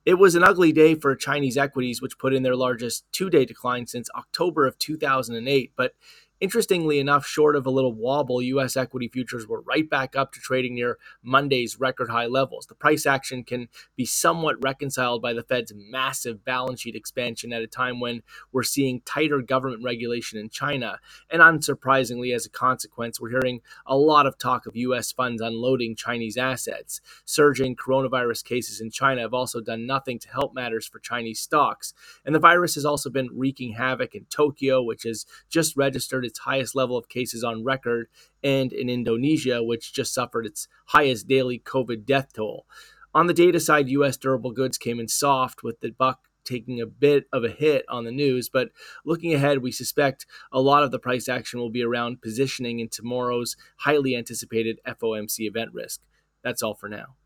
It was an ugly day for Chinese equities, which put in their largest two-day decline since October of 2008. But interestingly enough, short of a little wobble, U.S. equity futures were right back up to trading near Monday's record high levels. The price action can be somewhat reconciled by the Fed's massive balance sheet expansion at a time when we're seeing tighter government regulation in China. And unsurprisingly, as a consequence, we're hearing a lot of talk of U.S. funds unloading Chinese assets. Surging coronavirus cases in China have also done nothing to help matters for Chinese stocks. And the virus has also been wreaking havoc in Tokyo, which has just registered its highest level of cases on record, and in Indonesia, which just suffered its highest daily COVID death toll. On the data side, U.S. durable goods came in soft, with the buck taking a bit of a hit on the news. But looking ahead, we suspect a lot of the price action will be around positioning in tomorrow's highly anticipated FOMC event risk. That's all for now.